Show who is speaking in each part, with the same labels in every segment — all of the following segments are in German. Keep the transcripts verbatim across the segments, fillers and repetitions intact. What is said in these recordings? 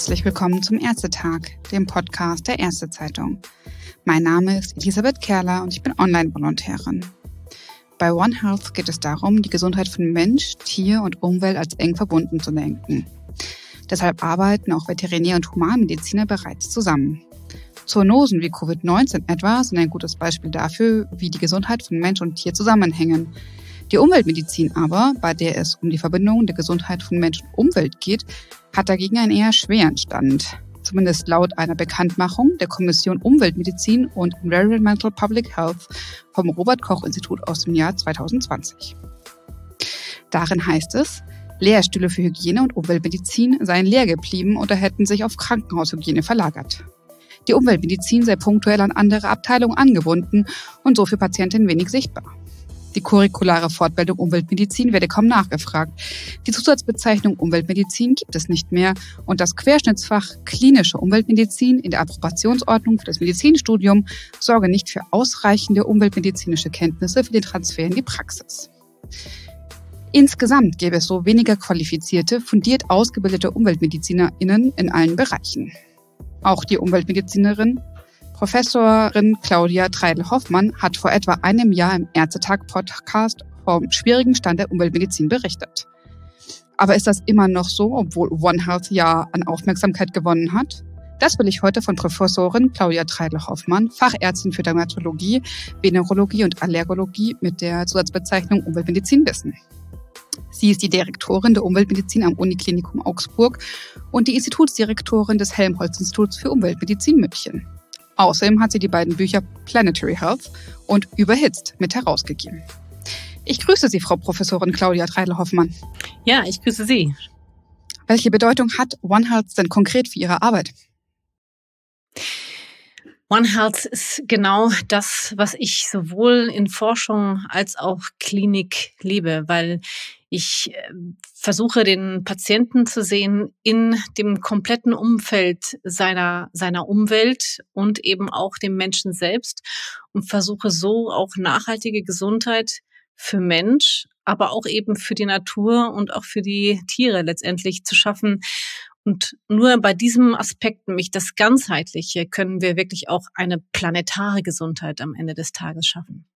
Speaker 1: Herzlich willkommen zum Ärztetag, dem Podcast der Ärztezeitung. Mein Name ist Elisabeth Kerler und ich bin Online-Volontärin. Bei One Health geht es darum, die Gesundheit von Mensch, Tier und Umwelt als eng verbunden zu denken. Deshalb arbeiten auch Veterinär- und Humanmediziner bereits zusammen. Zoonosen wie Covid neunzehn etwa sind ein gutes Beispiel dafür, wie die Gesundheit von Mensch und Tier zusammenhängen. Die Umweltmedizin aber, bei der es um die Verbindung der Gesundheit von Mensch und Umwelt geht, hat dagegen einen eher schweren Stand. Zumindest laut einer Bekanntmachung der Kommission Umweltmedizin und Environmental Public Health vom Robert-Koch-Institut aus dem Jahr zwanzig zwanzig. Darin heißt es, Lehrstühle für Hygiene und Umweltmedizin seien leer geblieben oder hätten sich auf Krankenhaushygiene verlagert. Die Umweltmedizin sei punktuell an andere Abteilungen angebunden und so für Patientinnen wenig sichtbar. Die curriculare Fortbildung Umweltmedizin werde kaum nachgefragt. Die Zusatzbezeichnung Umweltmedizin gibt es nicht mehr und das Querschnittsfach klinische Umweltmedizin in der Approbationsordnung für das Medizinstudium sorge nicht für ausreichende umweltmedizinische Kenntnisse für den Transfer in die Praxis. Insgesamt gäbe es so weniger qualifizierte, fundiert ausgebildete UmweltmedizinerInnen in allen Bereichen. Auch die Umweltmedizinerin Professorin Claudia Treidel-Hoffmann hat vor etwa einem Jahr im Ärztetag-Podcast vom schwierigen Stand der Umweltmedizin berichtet. Aber ist das immer noch so, obwohl One Health ja an Aufmerksamkeit gewonnen hat? Das will ich heute von Professorin Claudia Treidel-Hoffmann, Fachärztin für Dermatologie, Venerologie und Allergologie mit der Zusatzbezeichnung Umweltmedizin wissen. Sie ist die Direktorin der Umweltmedizin am Uniklinikum Augsburg und die Institutsdirektorin des Helmholtz-Instituts für Umweltmedizin München. Außerdem hat sie die beiden Bücher Planetary Health und Überhitzt mit herausgegeben. Ich grüße Sie, Frau Professorin Claudia Treidel-Hoffmann.
Speaker 2: Ja, ich grüße Sie.
Speaker 1: Welche Bedeutung hat One Health denn konkret für Ihre Arbeit?
Speaker 2: One Health ist genau das, was ich sowohl in Forschung als auch Klinik liebe, weil ich versuche, den Patienten zu sehen in dem kompletten Umfeld seiner, seiner Umwelt und eben auch dem Menschen selbst und versuche so auch nachhaltige Gesundheit für Mensch, aber auch eben für die Natur und auch für die Tiere letztendlich zu schaffen. Und nur bei diesem Aspekt, nämlich das Ganzheitliche, können wir wirklich auch eine planetare Gesundheit am Ende des Tages schaffen.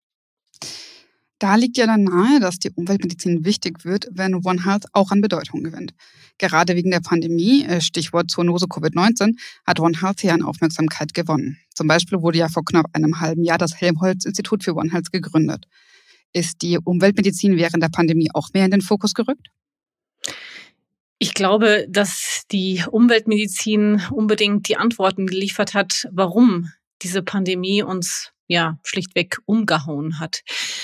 Speaker 1: Da liegt ja dann nahe, dass die Umweltmedizin wichtig wird, wenn One Health auch an Bedeutung gewinnt. Gerade wegen der Pandemie, Stichwort Zoonose Covid neunzehn, hat One Health hier an Aufmerksamkeit gewonnen. Zum Beispiel wurde ja vor knapp einem halben Jahr das Helmholtz-Institut für One Health gegründet. Ist die Umweltmedizin während der Pandemie auch mehr in den Fokus gerückt?
Speaker 2: Ich glaube, dass die Umweltmedizin unbedingt die Antworten geliefert hat, warum diese Pandemie uns ja schlichtweg umgehauen hat.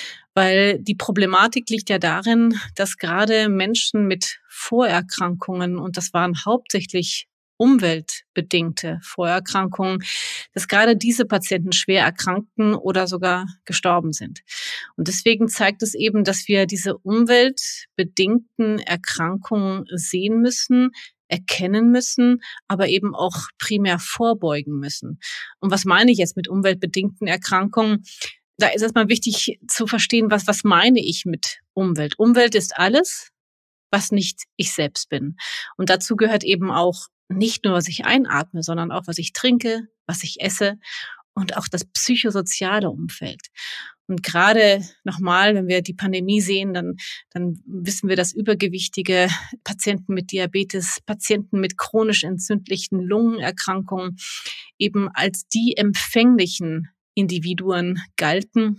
Speaker 2: Weil die Problematik liegt ja darin, dass gerade Menschen mit Vorerkrankungen, und das waren hauptsächlich umweltbedingte Vorerkrankungen, dass gerade diese Patienten schwer erkrankten oder sogar gestorben sind. Und deswegen zeigt es eben, dass wir diese umweltbedingten Erkrankungen sehen müssen, erkennen müssen, aber eben auch primär vorbeugen müssen. Und was meine ich jetzt mit umweltbedingten Erkrankungen? Da ist erstmal wichtig zu verstehen, was, was meine ich mit Umwelt. Umwelt ist alles, was nicht ich selbst bin. Und dazu gehört eben auch nicht nur, was ich einatme, sondern auch, was ich trinke, was ich esse und auch das psychosoziale Umfeld. Und gerade nochmal, wenn wir die Pandemie sehen, dann, dann wissen wir, dass übergewichtige Patienten mit Diabetes, Patienten mit chronisch entzündlichen Lungenerkrankungen eben als die empfänglichen Individuen galten.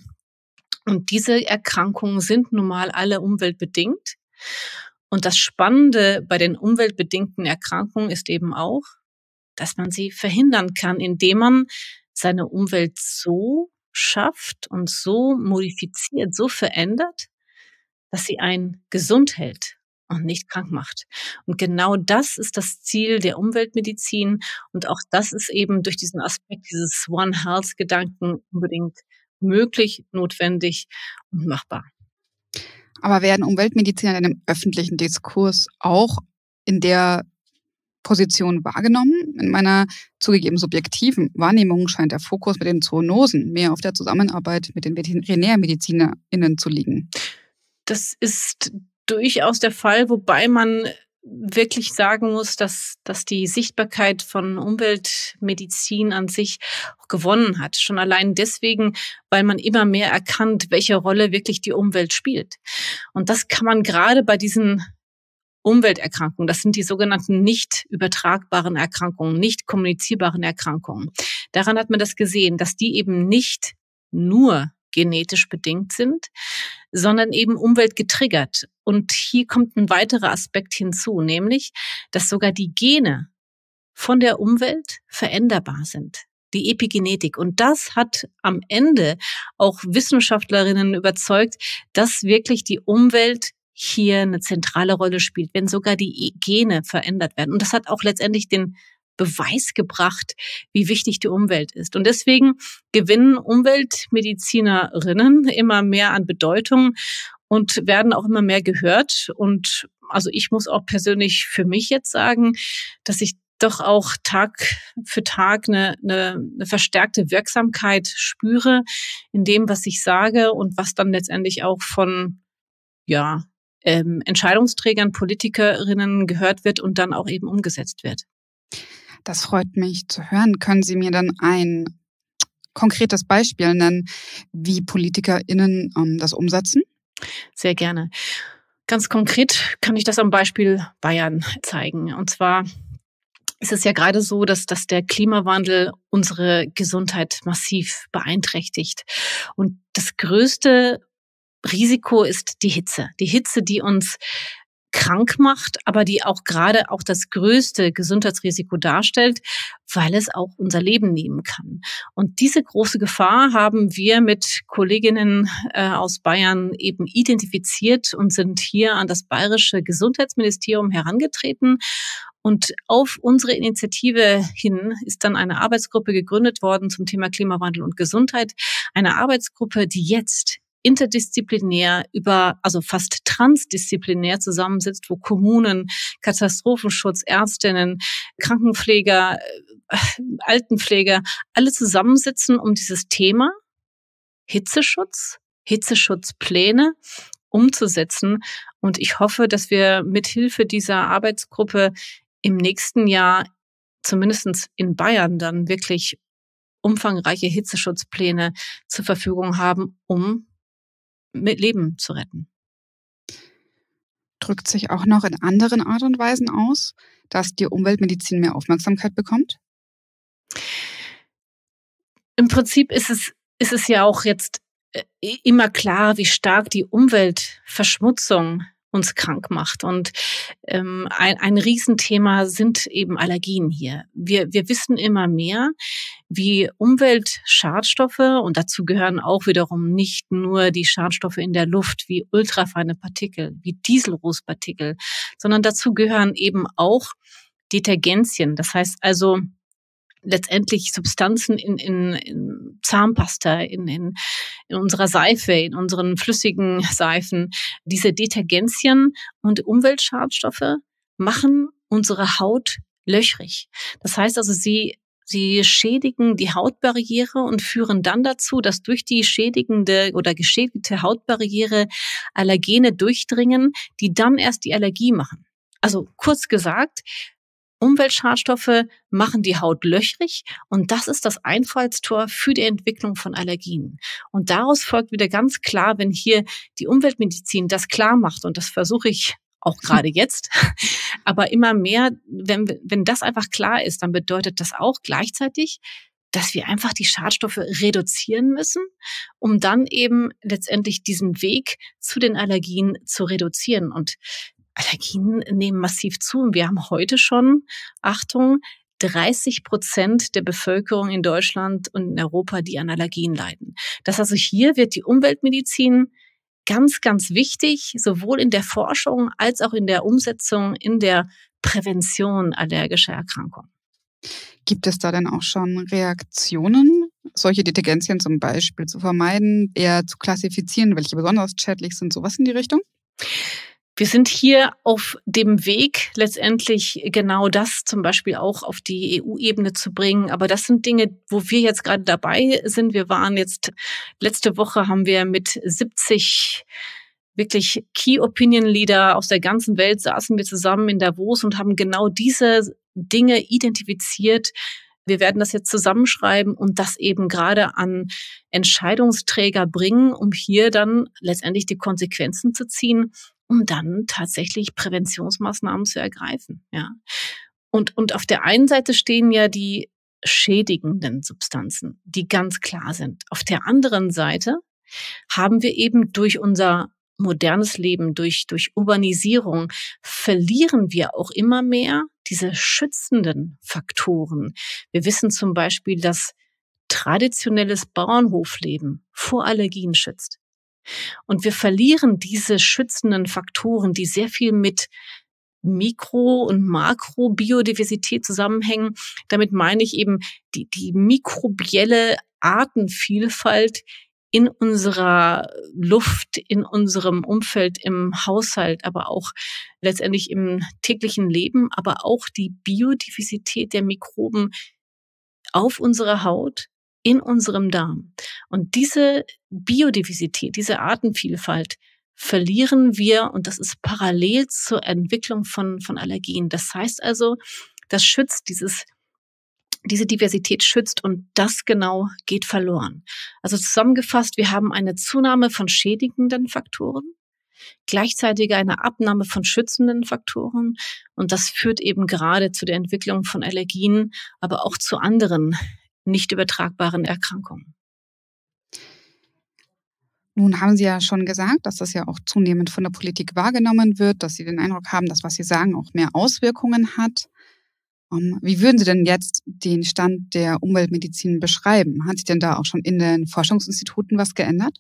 Speaker 2: Und diese Erkrankungen sind nun mal alle umweltbedingt. Und das Spannende bei den umweltbedingten Erkrankungen ist eben auch, dass man sie verhindern kann, indem man seine Umwelt so schafft und so modifiziert, so verändert, dass sie einen gesund hält und nicht krank macht. Und genau das ist das Ziel der Umweltmedizin. Und auch das ist eben durch diesen Aspekt dieses One Health-Gedanken unbedingt möglich, notwendig und machbar.
Speaker 1: Aber werden Umweltmediziner in dem öffentlichen Diskurs auch in der Position wahrgenommen? In meiner zugegeben subjektiven Wahrnehmung scheint der Fokus mit den Zoonosen mehr auf der Zusammenarbeit mit den VeterinärmedizinerInnen zu liegen.
Speaker 2: Das ist durchaus der Fall, wobei man wirklich sagen muss, dass, dass die Sichtbarkeit von Umweltmedizin an sich auch gewonnen hat. Schon allein deswegen, weil man immer mehr erkannt, welche Rolle wirklich die Umwelt spielt. Und das kann man gerade bei diesen Umwelterkrankungen, das sind die sogenannten nicht übertragbaren Erkrankungen, nicht kommunizierbaren Erkrankungen. Daran hat man das gesehen, dass die eben nicht nur genetisch bedingt sind, sondern eben umweltgetriggert. Und hier kommt ein weiterer Aspekt hinzu, nämlich, dass sogar die Gene von der Umwelt veränderbar sind. Die Epigenetik. Und das hat am Ende auch Wissenschaftlerinnen überzeugt, dass wirklich die Umwelt hier eine zentrale Rolle spielt, wenn sogar die Gene verändert werden. Und das hat auch letztendlich den Beweis gebracht, wie wichtig die Umwelt ist. Und deswegen gewinnen Umweltmedizinerinnen immer mehr an Bedeutung und werden auch immer mehr gehört. Und also ich muss auch persönlich für mich jetzt sagen, dass ich doch auch Tag für Tag eine, eine, eine verstärkte Wirksamkeit spüre in dem, was ich sage und was dann letztendlich auch von ja ähm, Entscheidungsträgern, Politikerinnen gehört wird und dann auch eben umgesetzt wird.
Speaker 1: Das freut mich zu hören. Können Sie mir dann ein konkretes Beispiel nennen, wie PolitikerInnen ähm, das umsetzen?
Speaker 2: Sehr gerne. Ganz konkret kann ich das am Beispiel Bayern zeigen. Und zwar ist es ja gerade so, dass, dass der Klimawandel unsere Gesundheit massiv beeinträchtigt. Und das größte Risiko ist die Hitze. Die Hitze, die uns krank macht, aber die auch gerade auch das größte Gesundheitsrisiko darstellt, weil es auch unser Leben nehmen kann. Und diese große Gefahr haben wir mit Kolleginnen äh, aus Bayern eben identifiziert und sind hier an das bayerische Gesundheitsministerium herangetreten. Und auf unsere Initiative hin ist dann eine Arbeitsgruppe gegründet worden zum Thema Klimawandel und Gesundheit. Eine Arbeitsgruppe, die jetzt interdisziplinär über, also fast transdisziplinär zusammensitzt, wo Kommunen, Katastrophenschutz, Ärztinnen, Krankenpfleger, Altenpfleger, alle zusammensitzen, um dieses Thema Hitzeschutz, Hitzeschutzpläne umzusetzen. Und ich hoffe, dass wir mit Hilfe dieser Arbeitsgruppe im nächsten Jahr, zumindest in Bayern, dann wirklich umfangreiche Hitzeschutzpläne zur Verfügung haben, um mit Leben zu retten.
Speaker 1: Drückt sich auch noch in anderen Art und Weisen aus, dass die Umweltmedizin mehr Aufmerksamkeit bekommt?
Speaker 2: Im Prinzip ist es, ist es ja auch jetzt immer klar, wie stark die Umweltverschmutzung uns krank macht. Und ähm, ein, ein Riesenthema sind eben Allergien hier. Wir, wir wissen immer mehr, wie Umweltschadstoffe, und dazu gehören auch wiederum nicht nur die Schadstoffe in der Luft, wie ultrafeine Partikel, wie Dieselrußpartikel, sondern dazu gehören eben auch Detergenzien. Das heißt also letztendlich Substanzen in, in, in Zahnpasta, in, in, in unserer Seife, in unseren flüssigen Seifen. Diese Detergenzien und Umweltschadstoffe machen unsere Haut löchrig. Das heißt also, sie Sie schädigen die Hautbarriere und führen dann dazu, dass durch die schädigende oder geschädigte Hautbarriere Allergene durchdringen, die dann erst die Allergie machen. Also kurz gesagt, Umweltschadstoffe machen die Haut löchrig und das ist das Einfallstor für die Entwicklung von Allergien. Und daraus folgt wieder ganz klar, wenn hier die Umweltmedizin das klar macht, und das versuche ich auch gerade jetzt, aber immer mehr, wenn, wenn das einfach klar ist, dann bedeutet das auch gleichzeitig, dass wir einfach die Schadstoffe reduzieren müssen, um dann eben letztendlich diesen Weg zu den Allergien zu reduzieren. Und Allergien nehmen massiv zu. Und wir haben heute schon, Achtung, dreißig Prozent der Bevölkerung in Deutschland und in Europa, die an Allergien leiden. Das heißt also, hier wird die Umweltmedizin ganz, ganz wichtig, sowohl in der Forschung als auch in der Umsetzung, in der Prävention allergischer Erkrankungen.
Speaker 1: Gibt es da denn auch schon Reaktionen, solche Detergenzien zum Beispiel zu vermeiden, eher zu klassifizieren, welche besonders schädlich sind, sowas in die Richtung?
Speaker 2: Wir sind hier auf dem Weg, letztendlich genau das zum Beispiel auch auf die E U-Ebene zu bringen. Aber das sind Dinge, wo wir jetzt gerade dabei sind. Wir waren jetzt, letzte Woche haben wir mit siebzig wirklich Key Opinion Leader aus der ganzen Welt saßen wir zusammen in Davos und haben genau diese Dinge identifiziert. Wir werden das jetzt zusammenschreiben und das eben gerade an Entscheidungsträger bringen, um hier dann letztendlich die Konsequenzen zu ziehen, um dann tatsächlich Präventionsmaßnahmen zu ergreifen. Ja. Und, und auf der einen Seite stehen ja die schädigenden Substanzen, die ganz klar sind. Auf der anderen Seite haben wir eben durch unser modernes Leben, durch, durch Urbanisierung, verlieren wir auch immer mehr diese schützenden Faktoren. Wir wissen zum Beispiel, dass traditionelles Bauernhofleben vor Allergien schützt. Und wir verlieren diese schützenden Faktoren, die sehr viel mit Mikro- und Makrobiodiversität zusammenhängen. Damit meine ich eben die, die mikrobielle Artenvielfalt in unserer Luft, in unserem Umfeld, im Haushalt, aber auch letztendlich im täglichen Leben, aber auch die Biodiversität der Mikroben auf unserer Haut, in unserem Darm. Und diese Biodiversität, diese Artenvielfalt verlieren wir, und das ist parallel zur Entwicklung von, von Allergien. Das heißt also, das schützt dieses diese Diversität schützt und das genau geht verloren. Also zusammengefasst, wir haben eine Zunahme von schädigenden Faktoren, gleichzeitig eine Abnahme von schützenden Faktoren und das führt eben gerade zu der Entwicklung von Allergien, aber auch zu anderen nicht übertragbaren Erkrankungen.
Speaker 1: Nun haben Sie ja schon gesagt, dass das ja auch zunehmend von der Politik wahrgenommen wird, dass Sie den Eindruck haben, dass was Sie sagen auch mehr Auswirkungen hat. Wie würden Sie denn jetzt den Stand der Umweltmedizin beschreiben? Hat sich denn da auch schon in den Forschungsinstituten was geändert?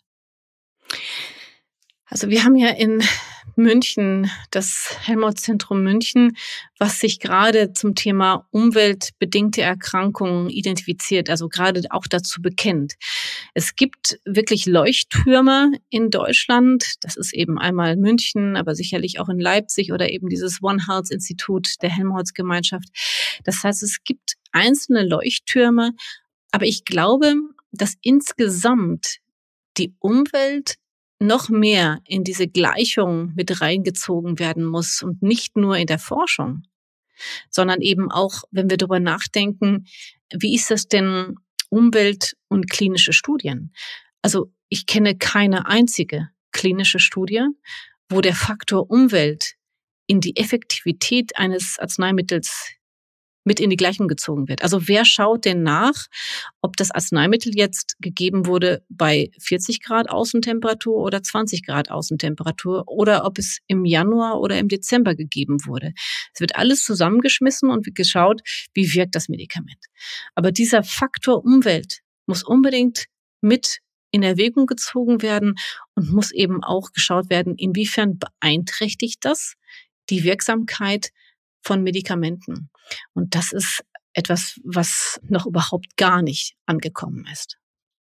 Speaker 2: Also wir haben ja in München das Helmholtz-Zentrum München, was sich gerade zum Thema umweltbedingte Erkrankungen identifiziert, also gerade auch dazu bekennt. Es gibt wirklich Leuchttürme in Deutschland. Das ist eben einmal München, aber sicherlich auch in Leipzig oder eben dieses One Health Institut der Helmholtz-Gemeinschaft. Das heißt, es gibt einzelne Leuchttürme, aber ich glaube, dass insgesamt die Umwelt noch mehr in diese Gleichung mit reingezogen werden muss und nicht nur in der Forschung, sondern eben auch, wenn wir darüber nachdenken, wie ist das denn Umwelt- und klinische Studien? Also ich kenne keine einzige klinische Studie, wo der Faktor Umwelt in die Effektivität eines Arzneimittels mit in die Gleichung gezogen wird. Also wer schaut denn nach, ob das Arzneimittel jetzt gegeben wurde bei vierzig Grad Außentemperatur oder zwanzig Grad Außentemperatur oder ob es im Januar oder im Dezember gegeben wurde. Es wird alles zusammengeschmissen und wird geschaut, wie wirkt das Medikament. Aber dieser Faktor Umwelt muss unbedingt mit in Erwägung gezogen werden und muss eben auch geschaut werden, inwiefern beeinträchtigt das die Wirksamkeit von Medikamenten. Und das ist etwas, was noch überhaupt gar nicht angekommen ist.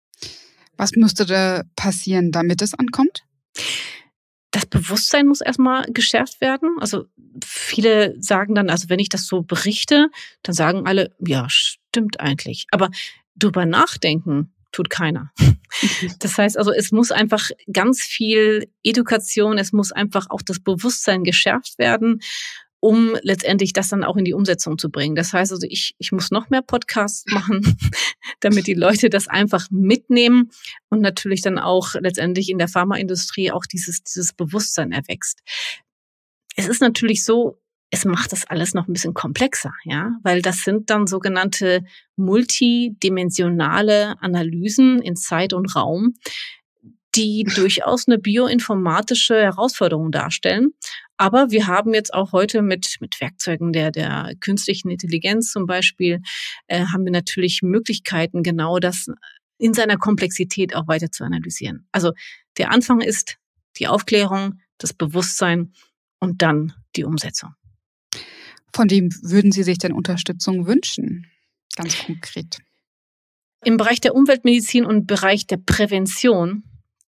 Speaker 1: Was müsste da passieren, damit es ankommt?
Speaker 2: Das Bewusstsein muss erstmal geschärft werden. Also viele sagen dann, also wenn ich das so berichte, dann sagen alle, ja, stimmt eigentlich. Aber drüber nachdenken tut keiner. Das heißt also, es muss einfach ganz viel Education, es muss einfach auch das Bewusstsein geschärft werden, um letztendlich das dann auch in die Umsetzung zu bringen. Das heißt also, ich, ich muss noch mehr Podcasts machen, damit die Leute das einfach mitnehmen und natürlich dann auch letztendlich in der Pharmaindustrie auch dieses, dieses Bewusstsein erwächst. Es ist natürlich so, es macht das alles noch ein bisschen komplexer, ja, weil das sind dann sogenannte multidimensionale Analysen in Zeit und Raum, die durchaus eine bioinformatische Herausforderung darstellen. Aber wir haben jetzt auch heute mit mit Werkzeugen der der künstlichen Intelligenz zum Beispiel, äh, haben wir natürlich Möglichkeiten, genau das in seiner Komplexität auch weiter zu analysieren. Also der Anfang ist die Aufklärung, das Bewusstsein und dann die Umsetzung.
Speaker 1: Von wem würden Sie sich denn Unterstützung wünschen? Ganz konkret.
Speaker 2: Im Bereich der Umweltmedizin und Bereich der Prävention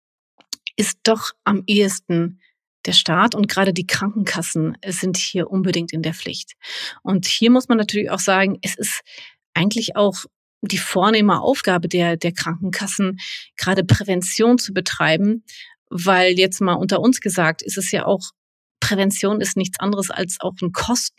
Speaker 2: ist doch am ehesten der Staat und gerade die Krankenkassen sind hier unbedingt in der Pflicht. Und hier muss man natürlich auch sagen, es ist eigentlich auch die vornehme Aufgabe der, der Krankenkassen, gerade Prävention zu betreiben, weil jetzt mal unter uns gesagt, ist es ja auch, Prävention ist nichts anderes als auch ein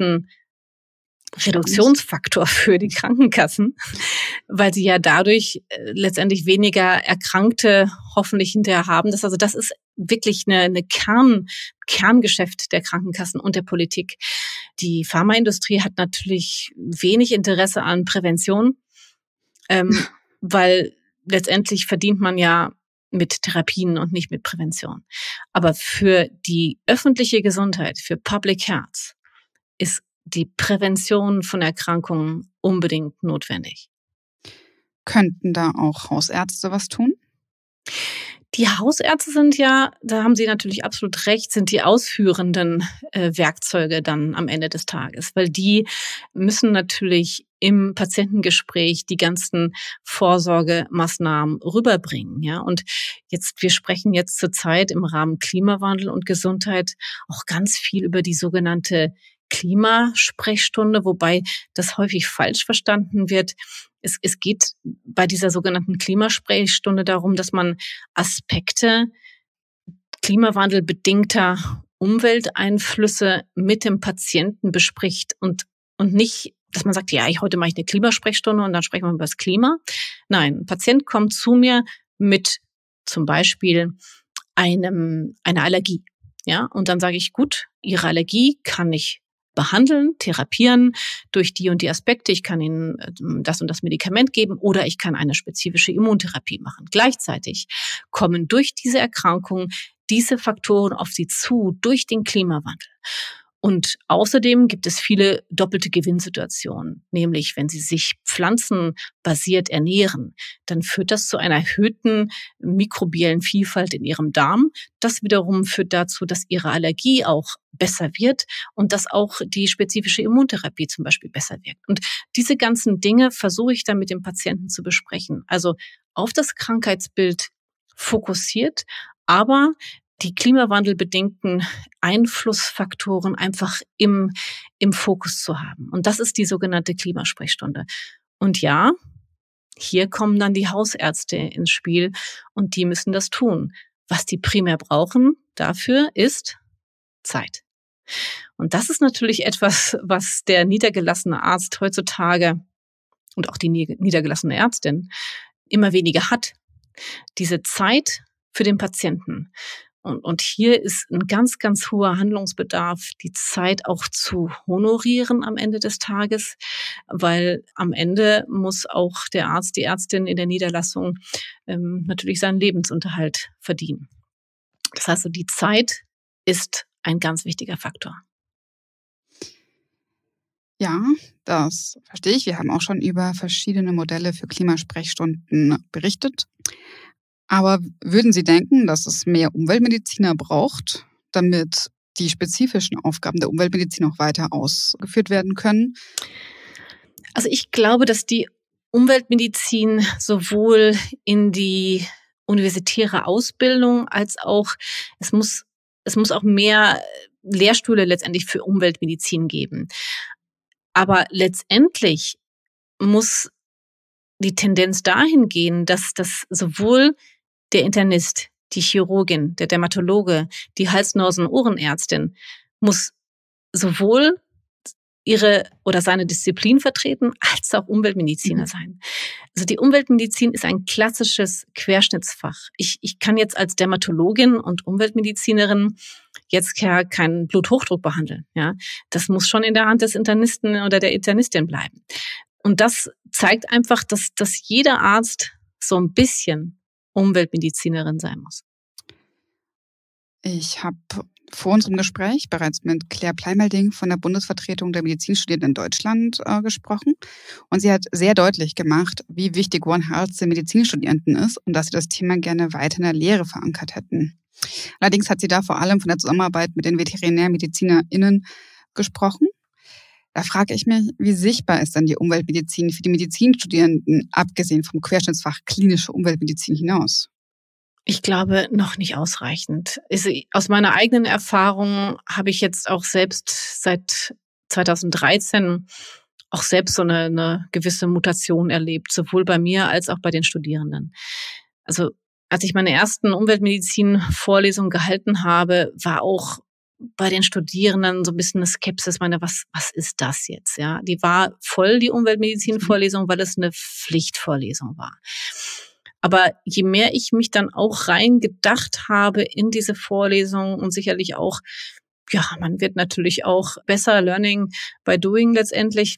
Speaker 2: Kostenreduktionsfaktor für die Krankenkassen, weil sie ja dadurch äh, letztendlich weniger Erkrankte hoffentlich hinterher haben. Das, also das ist wirklich eine, eine Kern, Kerngeschäft der Krankenkassen und der Politik. Die Pharmaindustrie hat natürlich wenig Interesse an Prävention, ähm, weil letztendlich verdient man ja mit Therapien und nicht mit Prävention. Aber für die öffentliche Gesundheit, für Public Health, ist die Prävention von Erkrankungen unbedingt notwendig.
Speaker 1: Könnten da auch Hausärzte was tun?
Speaker 2: Die Hausärzte sind ja, da haben Sie natürlich absolut recht, sind die ausführenden äh, Werkzeuge dann am Ende des Tages, weil die müssen natürlich im Patientengespräch die ganzen Vorsorgemaßnahmen rüberbringen, ja. Und jetzt, wir sprechen jetzt zurzeit im Rahmen Klimawandel und Gesundheit auch ganz viel über die sogenannte Klimasprechstunde, wobei das häufig falsch verstanden wird. Es, es geht bei dieser sogenannten Klimasprechstunde darum, dass man Aspekte klimawandelbedingter Umwelteinflüsse mit dem Patienten bespricht und, und nicht, dass man sagt, ja, ich, heute mache ich eine Klimasprechstunde und dann sprechen wir über das Klima. Nein, ein Patient kommt zu mir mit zum Beispiel einem, einer Allergie. Ja, und dann sage ich, gut, Ihre Allergie kann ich behandeln, therapieren durch die und die Aspekte. Ich kann Ihnen das und das Medikament geben oder ich kann eine spezifische Immuntherapie machen. Gleichzeitig kommen durch diese Erkrankung diese Faktoren auf Sie zu durch den Klimawandel. Und außerdem gibt es viele doppelte Gewinnsituationen, nämlich wenn Sie sich pflanzenbasiert ernähren, dann führt das zu einer erhöhten mikrobiellen Vielfalt in Ihrem Darm. Das wiederum führt dazu, dass Ihre Allergie auch besser wird und dass auch die spezifische Immuntherapie zum Beispiel besser wirkt. Und diese ganzen Dinge versuche ich dann mit dem Patienten zu besprechen. Also auf das Krankheitsbild fokussiert, aber die klimawandelbedingten Einflussfaktoren einfach im, im Fokus zu haben. Und das ist die sogenannte Klimasprechstunde. Und ja, hier kommen dann die Hausärzte ins Spiel und die müssen das tun. Was die primär brauchen dafür ist Zeit. Und das ist natürlich etwas, was der niedergelassene Arzt heutzutage und auch die niedergelassene Ärztin immer weniger hat. Diese Zeit für den Patienten. Und, und hier ist ein ganz, ganz hoher Handlungsbedarf, die Zeit auch zu honorieren am Ende des Tages, weil am Ende muss auch der Arzt, die Ärztin in der Niederlassung ähm, natürlich seinen Lebensunterhalt verdienen. Das heißt, die Zeit ist ein ganz wichtiger Faktor.
Speaker 1: Ja, das verstehe ich. Wir haben auch schon über verschiedene Modelle für Klimasprechstunden berichtet. Aber würden Sie denken, dass es mehr Umweltmediziner braucht, damit die spezifischen Aufgaben der Umweltmedizin auch weiter ausgeführt werden können?
Speaker 2: Also ich glaube, dass die Umweltmedizin sowohl in die universitäre Ausbildung als auch, es muss, es muss auch mehr Lehrstühle letztendlich für Umweltmedizin geben. Aber letztendlich muss die Tendenz dahin gehen, dass das sowohl der Internist, die Chirurgin, der Dermatologe, die Hals-Nasen-Ohrenärztin muss sowohl ihre oder seine Disziplin vertreten, als auch Umweltmediziner sein. Also die Umweltmedizin ist ein klassisches Querschnittsfach. Ich, ich kann jetzt als Dermatologin und Umweltmedizinerin jetzt ja keinen Bluthochdruck behandeln. Ja, das muss schon in der Hand des Internisten oder der Internistin bleiben. Und das zeigt einfach, dass, dass jeder Arzt so ein bisschen Umweltmedizinerin sein muss.
Speaker 1: Ich habe vor unserem Gespräch bereits mit Claire Pleimelding von der Bundesvertretung der Medizinstudierenden in Deutschland äh, gesprochen. Und sie hat sehr deutlich gemacht, wie wichtig One Health den Medizinstudierenden ist und dass sie das Thema gerne weiter in der Lehre verankert hätten. Allerdings hat sie da vor allem von der Zusammenarbeit mit den VeterinärmedizinerInnen gesprochen. Da frage ich mich, wie sichtbar ist denn die Umweltmedizin für die Medizinstudierenden, abgesehen vom Querschnittsfach klinische Umweltmedizin hinaus?
Speaker 2: Ich glaube, noch nicht ausreichend. Aus meiner eigenen Erfahrung habe ich jetzt auch selbst seit zweitausenddreizehn auch selbst so eine, eine gewisse Mutation erlebt, sowohl bei mir als auch bei den Studierenden. Also als ich meine ersten Umweltmedizin-Vorlesungen gehalten habe, war auch bei den Studierenden so ein bisschen eine Skepsis, meine, was, was ist das jetzt? Ja, die war voll, die Umweltmedizin-Vorlesung, weil es eine Pflichtvorlesung war. Aber je mehr ich mich dann auch reingedacht habe in diese Vorlesung und sicherlich auch, ja, man wird natürlich auch besser, Learning by Doing letztendlich,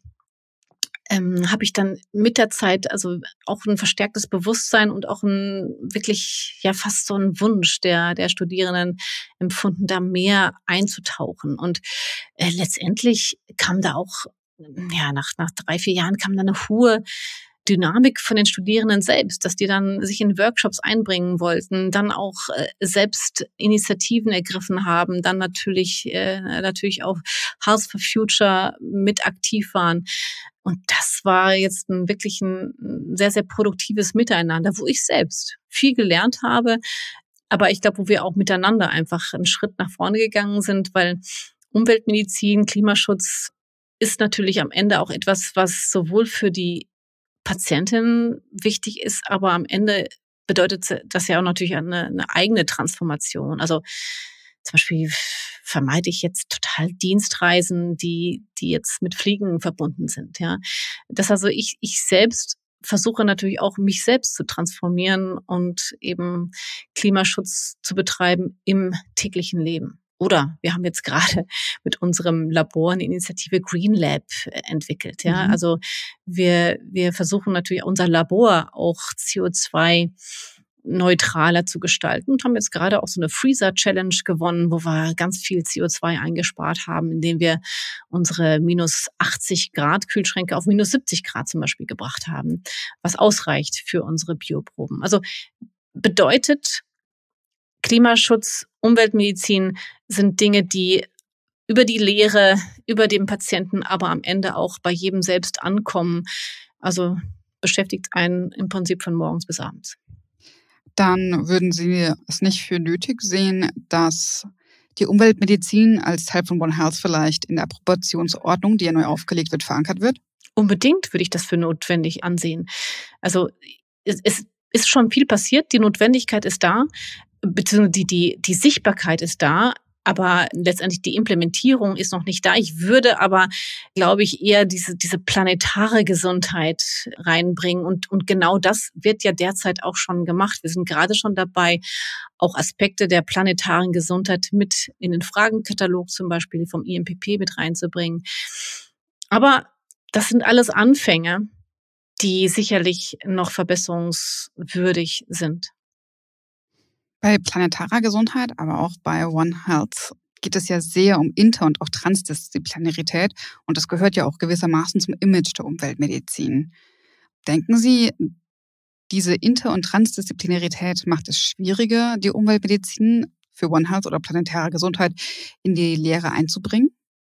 Speaker 2: ähm, habe ich dann mit der Zeit also auch ein verstärktes Bewusstsein und auch ein wirklich, ja, fast so ein Wunsch der, der Studierenden empfunden, da mehr einzutauchen. Und äh, letztendlich kam da auch, ja, nach, nach drei, vier Jahren kam da eine hohe Dynamik von den Studierenden selbst, dass die dann sich in Workshops einbringen wollten, dann auch äh, selbst Initiativen ergriffen haben, dann natürlich äh, natürlich auch Health for Future mit aktiv waren. Und das war jetzt ein wirklich ein sehr, sehr produktives Miteinander, wo ich selbst viel gelernt habe, aber ich glaube, wo wir auch miteinander einfach einen Schritt nach vorne gegangen sind, weil Umweltmedizin, Klimaschutz ist natürlich am Ende auch etwas, was sowohl für die Patientin wichtig ist, aber am Ende bedeutet das ja auch natürlich eine, eine eigene Transformation. Also zum Beispiel vermeide ich jetzt total Dienstreisen, die, die jetzt mit Fliegen verbunden sind. Ja, das also ich, ich selbst versuche natürlich auch mich selbst zu transformieren und eben Klimaschutz zu betreiben im täglichen Leben. Oder wir haben jetzt gerade mit unserem Labor eine Initiative Green Lab entwickelt. Ja, mhm. Also wir, wir versuchen natürlich unser Labor auch C O zwei neutraler zu gestalten und haben jetzt gerade auch so eine Freezer Challenge gewonnen, wo wir ganz viel C O zwei eingespart haben, indem wir unsere minus achtzig Grad Kühlschränke auf minus siebzig Grad zum Beispiel gebracht haben, was ausreicht für unsere Bioproben. Also bedeutet, Klimaschutz, Umweltmedizin sind Dinge, die über die Lehre, über den Patienten, aber am Ende auch bei jedem selbst ankommen. Also beschäftigt einen im Prinzip von morgens bis abends.
Speaker 1: Dann würden Sie es nicht für nötig sehen, dass die Umweltmedizin als Teil von One Health vielleicht in der Approbationsordnung, die ja neu aufgelegt wird, verankert wird?
Speaker 2: Unbedingt würde ich das für notwendig ansehen. Also es, es ist schon viel passiert, die Notwendigkeit ist da, beziehungsweise die, die, die Sichtbarkeit ist da, aber letztendlich die Implementierung ist noch nicht da. Ich würde aber, glaube ich, eher diese, diese planetare Gesundheit reinbringen. Und, und genau das wird ja derzeit auch schon gemacht. Wir sind gerade schon dabei, auch Aspekte der planetaren Gesundheit mit in den Fragenkatalog zum Beispiel vom I M P P mit reinzubringen. Aber das sind alles Anfänge, die sicherlich noch verbesserungswürdig sind.
Speaker 1: Bei planetarer Gesundheit, aber auch bei One Health geht es ja sehr um Inter- und auch Transdisziplinarität. Und das gehört ja auch gewissermaßen zum Image der Umweltmedizin. Denken Sie, diese Inter- und Transdisziplinarität macht es schwieriger, die Umweltmedizin für One Health oder planetare Gesundheit in die Lehre einzubringen?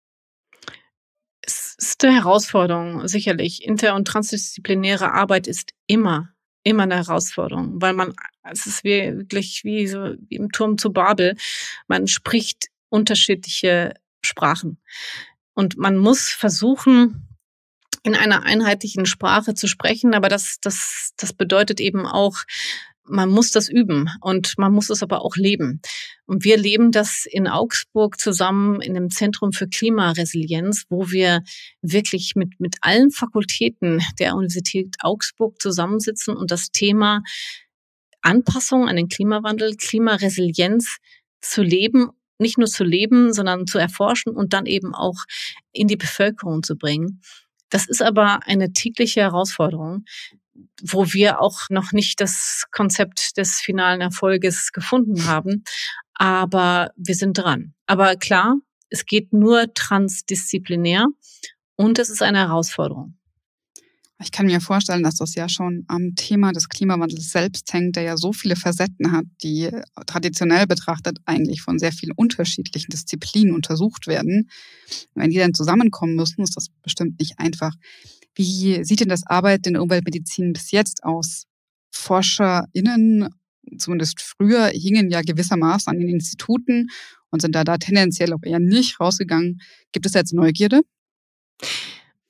Speaker 2: Es ist eine Herausforderung, sicherlich. Inter- und transdisziplinäre Arbeit ist immer, immer eine Herausforderung, weil man, es ist wirklich wie so wie im Turm zu Babel, man spricht unterschiedliche Sprachen. Und man muss versuchen, in einer einheitlichen Sprache zu sprechen, aber das, das, das bedeutet eben auch, man muss das üben und man muss es aber auch leben. Und wir leben das in Augsburg zusammen in dem Zentrum für Klimaresilienz, wo wir wirklich mit, mit allen Fakultäten der Universität Augsburg zusammensitzen und das Thema Anpassung an den Klimawandel, Klimaresilienz zu leben, nicht nur zu leben, sondern zu erforschen und dann eben auch in die Bevölkerung zu bringen. Das ist aber eine tägliche Herausforderung, wo wir auch noch nicht das Konzept des finalen Erfolges gefunden haben. Aber wir sind dran. Aber klar, es geht nur transdisziplinär und es ist eine Herausforderung.
Speaker 1: Ich kann mir vorstellen, dass das ja schon am Thema des Klimawandels selbst hängt, der ja so viele Facetten hat, die traditionell betrachtet eigentlich von sehr vielen unterschiedlichen Disziplinen untersucht werden. Wenn die dann zusammenkommen müssen, ist das bestimmt nicht einfach. Wie sieht denn das Arbeiten in der Umweltmedizin bis jetzt aus? ForscherInnen, zumindest früher, hingen ja gewissermaßen an den Instituten und sind da, da tendenziell auch eher nicht rausgegangen. Gibt es jetzt Neugierde?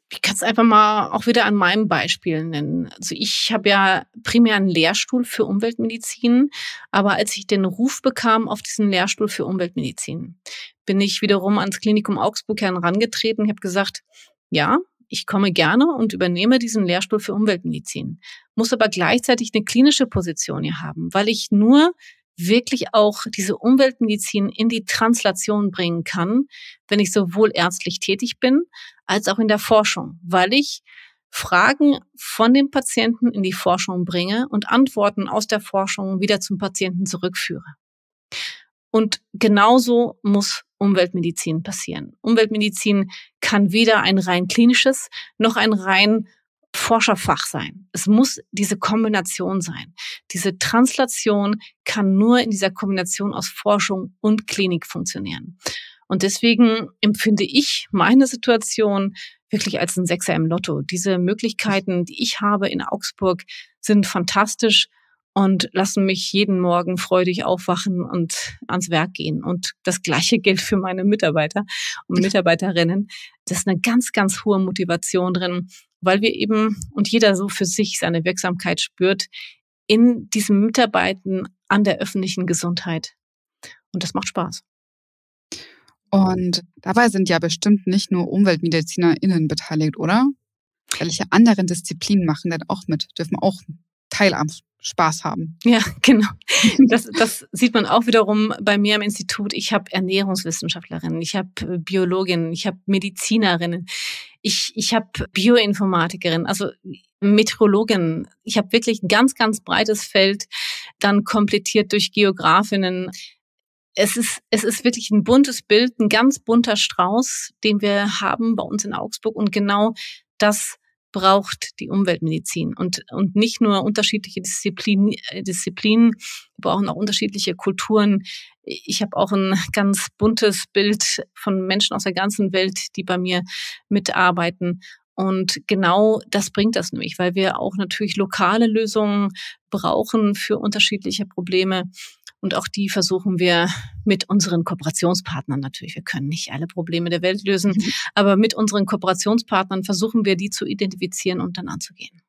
Speaker 2: Ich kann es einfach mal auch wieder an meinem Beispiel nennen. Also ich habe ja primär einen Lehrstuhl für Umweltmedizin, aber als ich den Ruf bekam auf diesen Lehrstuhl für Umweltmedizin, bin ich wiederum ans Klinikum Augsburg herangetreten. Ich habe gesagt, ja, ich komme gerne und übernehme diesen Lehrstuhl für Umweltmedizin, muss aber gleichzeitig eine klinische Position hier haben, weil ich nur wirklich auch diese Umweltmedizin in die Translation bringen kann, wenn ich sowohl ärztlich tätig bin, als auch in der Forschung, weil ich Fragen von dem Patienten in die Forschung bringe und Antworten aus der Forschung wieder zum Patienten zurückführe. Und genauso muss Umweltmedizin passieren. Umweltmedizin kann weder ein rein klinisches noch ein rein Forscherfach sein. Es muss diese Kombination sein. Diese Translation kann nur in dieser Kombination aus Forschung und Klinik funktionieren. Und deswegen empfinde ich meine Situation wirklich als ein Sechser im Lotto. Diese Möglichkeiten, die ich habe in Augsburg, sind fantastisch und lassen mich jeden Morgen freudig aufwachen und ans Werk gehen. Und das Gleiche gilt für meine Mitarbeiter und Mitarbeiterinnen. Das ist eine ganz, ganz hohe Motivation drin, weil wir eben und jeder so für sich seine Wirksamkeit spürt in diesem Mitarbeiten an der öffentlichen Gesundheit. Und das macht Spaß.
Speaker 1: Und dabei sind ja bestimmt nicht nur UmweltmedizinerInnen beteiligt, oder? Welche anderen Disziplinen machen denn auch mit? Dürfen auch Teil am Spaß haben?
Speaker 2: Ja, genau. Das, das sieht man auch wiederum bei mir im Institut. Ich habe Ernährungswissenschaftlerinnen, ich habe Biologinnen, ich habe Medizinerinnen, ich, ich habe Bioinformatikerinnen, also Meteorologinnen. Ich habe wirklich ein ganz, ganz breites Feld, dann komplettiert durch Geografinnen. Es ist, es ist wirklich ein buntes Bild, ein ganz bunter Strauß, den wir haben bei uns in Augsburg. Und genau das braucht die Umweltmedizin. Und, und nicht nur unterschiedliche Disziplinen, Disziplinen, wir brauchen auch unterschiedliche Kulturen. Ich habe auch ein ganz buntes Bild von Menschen aus der ganzen Welt, die bei mir mitarbeiten. Und genau das bringt das nämlich, weil wir auch natürlich lokale Lösungen brauchen für unterschiedliche Probleme. Und auch die versuchen wir mit unseren Kooperationspartnern natürlich. Wir können nicht alle Probleme der Welt lösen, aber mit unseren Kooperationspartnern versuchen wir, die zu identifizieren und dann anzugehen.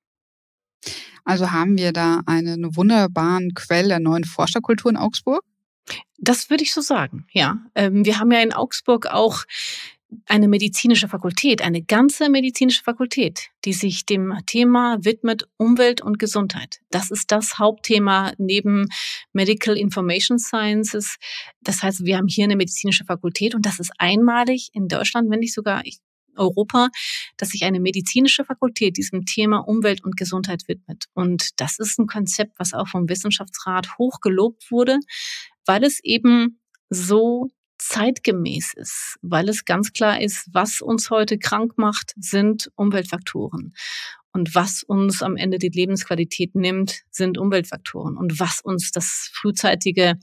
Speaker 1: Also haben wir da einen wunderbaren Quell der neuen Forscherkultur in Augsburg?
Speaker 2: Das würde ich so sagen, ja. Wir haben ja in Augsburg auch eine medizinische Fakultät, eine ganze medizinische Fakultät, die sich dem Thema widmet Umwelt und Gesundheit. Das ist das Hauptthema neben Medical Information Sciences. Das heißt, wir haben hier eine medizinische Fakultät und das ist einmalig in Deutschland, wenn nicht sogar Europa, dass sich eine medizinische Fakultät diesem Thema Umwelt und Gesundheit widmet. Und das ist ein Konzept, was auch vom Wissenschaftsrat hoch gelobt wurde, weil es eben so zeitgemäß ist, weil es ganz klar ist, was uns heute krank macht, sind Umweltfaktoren. Und was uns am Ende die Lebensqualität nimmt, sind Umweltfaktoren. Und was uns das frühzeitige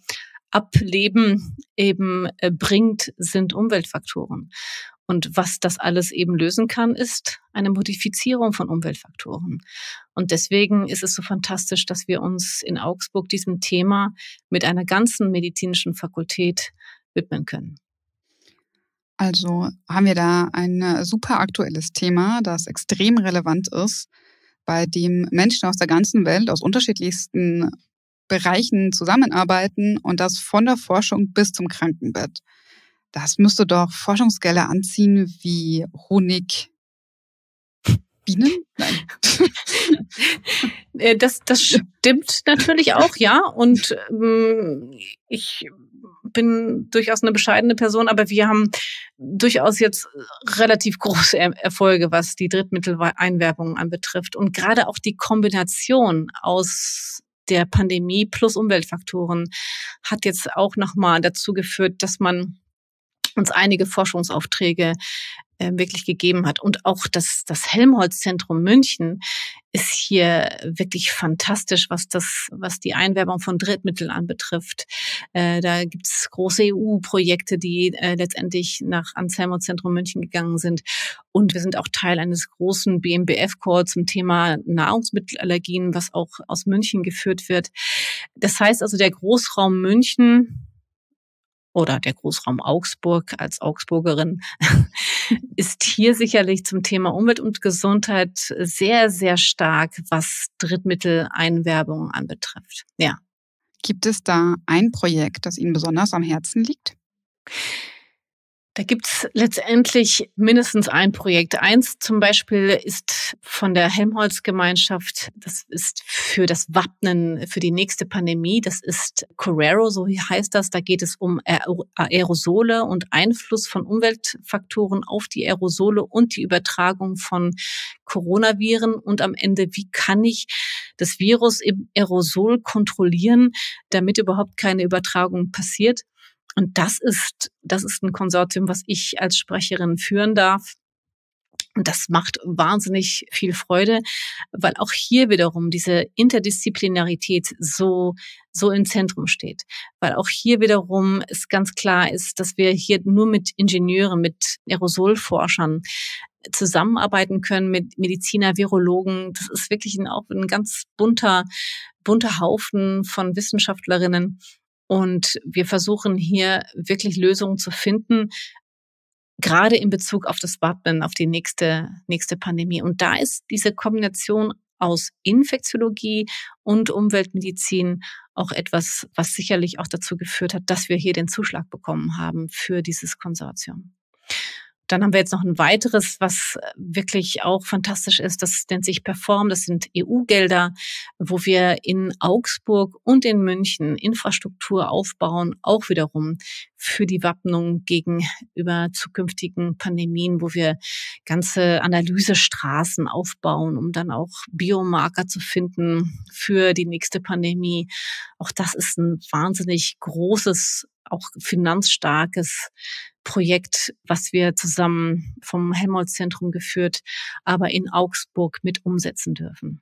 Speaker 2: Ableben eben bringt, sind Umweltfaktoren. Und was das alles eben lösen kann, ist eine Modifizierung von Umweltfaktoren. Und deswegen ist es so fantastisch, dass wir uns in Augsburg diesem Thema mit einer ganzen medizinischen Fakultät widmen können.
Speaker 1: Also haben wir da ein super aktuelles Thema, das extrem relevant ist, bei dem Menschen aus der ganzen Welt, aus unterschiedlichsten Bereichen zusammenarbeiten und das von der Forschung bis zum Krankenbett. Das müsste doch Forschungsgelder anziehen wie Honig. Bienen? Nein.
Speaker 2: Das, das stimmt natürlich auch, ja. Und ähm, ich bin durchaus eine bescheidene Person, aber wir haben durchaus jetzt relativ große Erfolge, was die Drittmitteleinwerbung anbetrifft. Und gerade auch die Kombination aus der Pandemie plus Umweltfaktoren hat jetzt auch nochmal dazu geführt, dass man uns einige Forschungsaufträge äh, wirklich gegeben hat. Und auch das, das Helmholtz-Zentrum München ist hier wirklich fantastisch, was das, was die Einwerbung von Drittmitteln anbetrifft. Äh, da gibt's große E U-Projekte, die äh, letztendlich nach ans Helmholtz-Zentrum München gegangen sind. Und wir sind auch Teil eines großen B M B F-Calls zum Thema Nahrungsmittelallergien, was auch aus München geführt wird. Das heißt also, der Großraum München oder der Großraum Augsburg als Augsburgerin ist hier sicherlich zum Thema Umwelt und Gesundheit sehr, sehr stark, was Drittmitteleinwerbung anbetrifft. Ja.
Speaker 1: Gibt es da ein Projekt, das Ihnen besonders am Herzen liegt?
Speaker 2: Da gibt's letztendlich mindestens ein Projekt. Eins zum Beispiel ist von der Helmholtz-Gemeinschaft, das ist für das Wappnen für die nächste Pandemie. Das ist Corero, so heißt das. Da geht es um Aerosole und Einfluss von Umweltfaktoren auf die Aerosole und die Übertragung von Coronaviren. Und am Ende, wie kann ich das Virus im Aerosol kontrollieren, damit überhaupt keine Übertragung passiert? Und das ist, das ist ein Konsortium, was ich als Sprecherin führen darf. Und das macht wahnsinnig viel Freude, weil auch hier wiederum diese Interdisziplinarität so, so im Zentrum steht. Weil auch hier wiederum es ganz klar ist, dass wir hier nur mit Ingenieuren, mit Aerosolforschern zusammenarbeiten können, mit Mediziner, Virologen. Das ist wirklich ein, auch ein ganz bunter, bunter Haufen von Wissenschaftlerinnen. Und wir versuchen hier wirklich Lösungen zu finden, gerade in Bezug auf das Wappnen, auf die nächste, nächste Pandemie. Und da ist diese Kombination aus Infektiologie und Umweltmedizin auch etwas, was sicherlich auch dazu geführt hat, dass wir hier den Zuschlag bekommen haben für dieses Konsortium. Dann haben wir jetzt noch ein weiteres, was wirklich auch fantastisch ist. Das nennt sich Perform. Das sind E U-Gelder, wo wir in Augsburg und in München Infrastruktur aufbauen, auch wiederum für die Wappnung gegenüber zukünftigen Pandemien, wo wir ganze Analysestraßen aufbauen, um dann auch Biomarker zu finden für die nächste Pandemie. Auch das ist ein wahnsinnig großes, auch finanzstarkes Projekt, was wir zusammen vom Helmholtz-Zentrum geführt, aber in Augsburg mit umsetzen dürfen.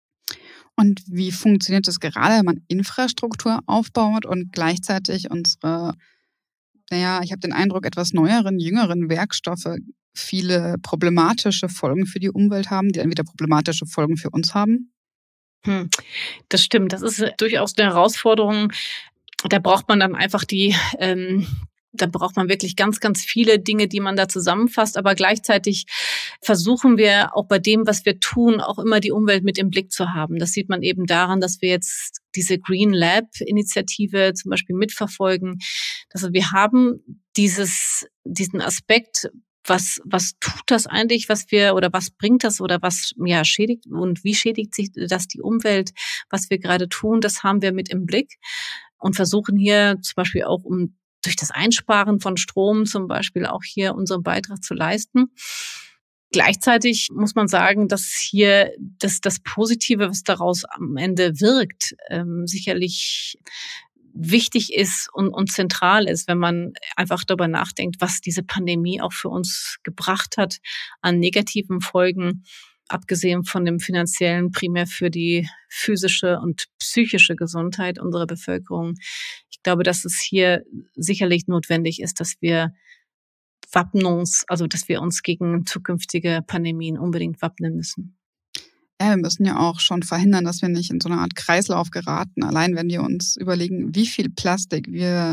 Speaker 1: Und wie funktioniert das gerade, wenn man Infrastruktur aufbaut und gleichzeitig unsere, naja, ich habe den Eindruck, etwas neueren, jüngeren Werkstoffe viele problematische Folgen für die Umwelt haben, die dann wieder problematische Folgen für uns haben?
Speaker 2: Hm, das stimmt. Das ist durchaus eine Herausforderung. Da braucht man dann einfach die, ähm, da braucht man wirklich ganz, ganz viele Dinge, die man da zusammenfasst. Aber gleichzeitig versuchen wir auch bei dem, was wir tun, auch immer die Umwelt mit im Blick zu haben. Das sieht man eben daran, dass wir jetzt diese Green Lab-Initiative zum Beispiel mitverfolgen. Also wir haben dieses, diesen Aspekt, was, was tut das eigentlich, was wir, oder was bringt das, oder was, ja, schädigt und wie schädigt sich das die Umwelt, was wir gerade tun, das haben wir mit im Blick und versuchen hier zum Beispiel auch um durch das Einsparen von Strom zum Beispiel auch hier unseren Beitrag zu leisten. Gleichzeitig muss man sagen, dass hier das, das Positive, was daraus am Ende wirkt, ähm, sicherlich wichtig ist und, und zentral ist, wenn man einfach darüber nachdenkt, was diese Pandemie auch für uns gebracht hat an negativen Folgen, abgesehen von dem finanziellen, primär für die physische und psychische Gesundheit unserer Bevölkerung. Ich glaube, dass es hier sicherlich notwendig ist, dass wir Wappnungs, also dass wir uns gegen zukünftige Pandemien unbedingt wappnen müssen.
Speaker 1: Ja, wir müssen ja auch schon verhindern, dass wir nicht in so eine Art Kreislauf geraten. Allein wenn wir uns überlegen, wie viel Plastik wir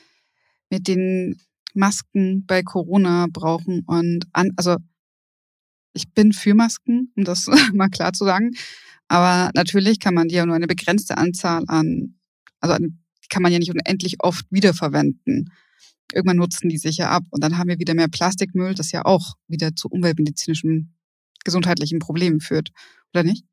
Speaker 1: mit den Masken bei Corona brauchen und an, also ich bin für Masken, um das mal klar zu sagen. Aber natürlich kann man die ja nur eine begrenzte Anzahl an, also kann man ja nicht unendlich oft wiederverwenden. Irgendwann nutzen die sich ja ab und dann haben wir wieder mehr Plastikmüll, das ja auch wieder zu umweltmedizinischen, gesundheitlichen Problemen führt, oder nicht?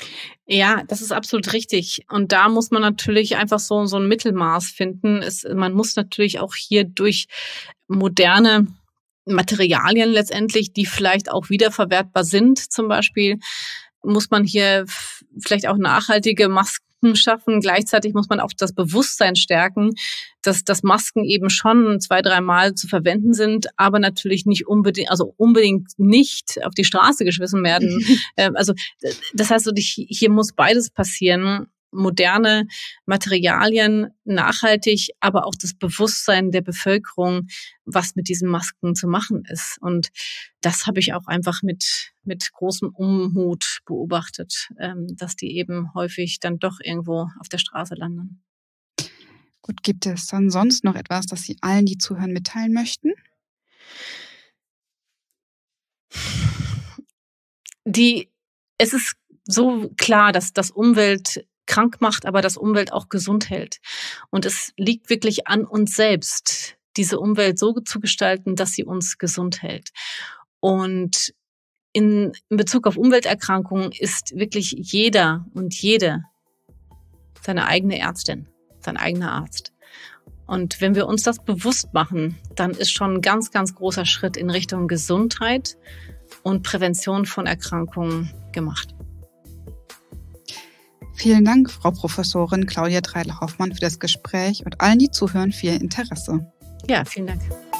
Speaker 2: Ja, das ist absolut richtig. Und da muss man natürlich einfach so, so ein Mittelmaß finden. Es, man muss natürlich auch hier durch moderne Materialien letztendlich, die vielleicht auch wiederverwertbar sind, zum Beispiel, muss man hier vielleicht auch nachhaltige Masken schaffen. Gleichzeitig muss man auch das Bewusstsein stärken, dass, dass Masken eben schon zwei, dreimal zu verwenden sind, aber natürlich nicht unbedingt, also unbedingt nicht auf die Straße geschmissen werden. Also das heißt, hier muss beides passieren. Moderne Materialien, nachhaltig, aber auch das Bewusstsein der Bevölkerung, was mit diesen Masken zu machen ist. Und das habe ich auch einfach mit mit großem Unmut beobachtet, dass die eben häufig dann doch irgendwo auf der Straße landen.
Speaker 1: Gut, gibt es dann sonst noch etwas, das Sie allen, die zuhören, mitteilen möchten?
Speaker 2: Die, es ist so klar, dass das Umwelt krank macht, aber das Umwelt auch gesund hält. Und es liegt wirklich an uns selbst, diese Umwelt so zu gestalten, dass sie uns gesund hält. Und in, in Bezug auf Umwelterkrankungen ist wirklich jeder und jede seine eigene Ärztin, sein eigener Arzt. Und wenn wir uns das bewusst machen, dann ist schon ein ganz, ganz großer Schritt in Richtung Gesundheit und Prävention von Erkrankungen gemacht.
Speaker 1: Vielen Dank, Frau Professorin Claudia Treidel-Hoffmann, für das Gespräch und allen, die zuhören, für Ihr Interesse.
Speaker 2: Ja, vielen Dank.